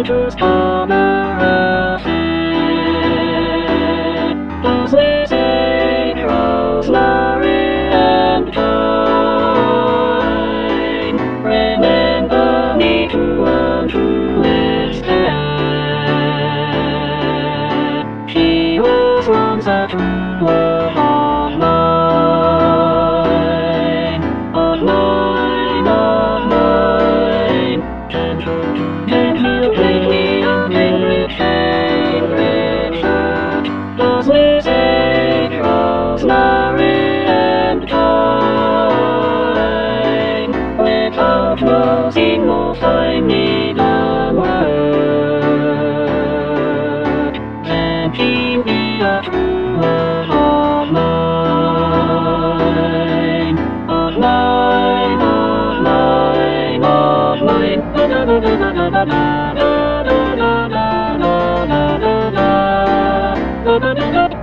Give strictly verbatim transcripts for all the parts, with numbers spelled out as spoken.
going to Scarborough Fair. Those we say, Rosemary and Thyme, remember me to one true extent. She was once a true love of mine, of mine, of mine. Gentle to gentle, lately and English, Richard. Those we say, Rosemary and Thyme, without losing or finding a word. Then she be a true love of mine, of mine, of mine, of mine. Da da da da da da da da da da da da da da da.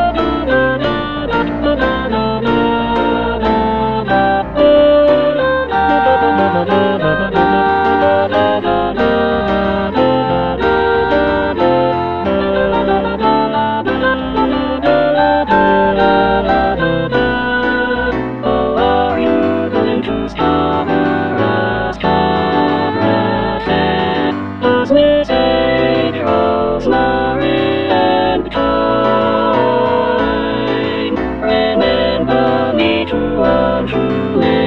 Oh, are you going to Scarborough, Scarborough Fair? Those we say, Rosemary and Thyme, remember me to one true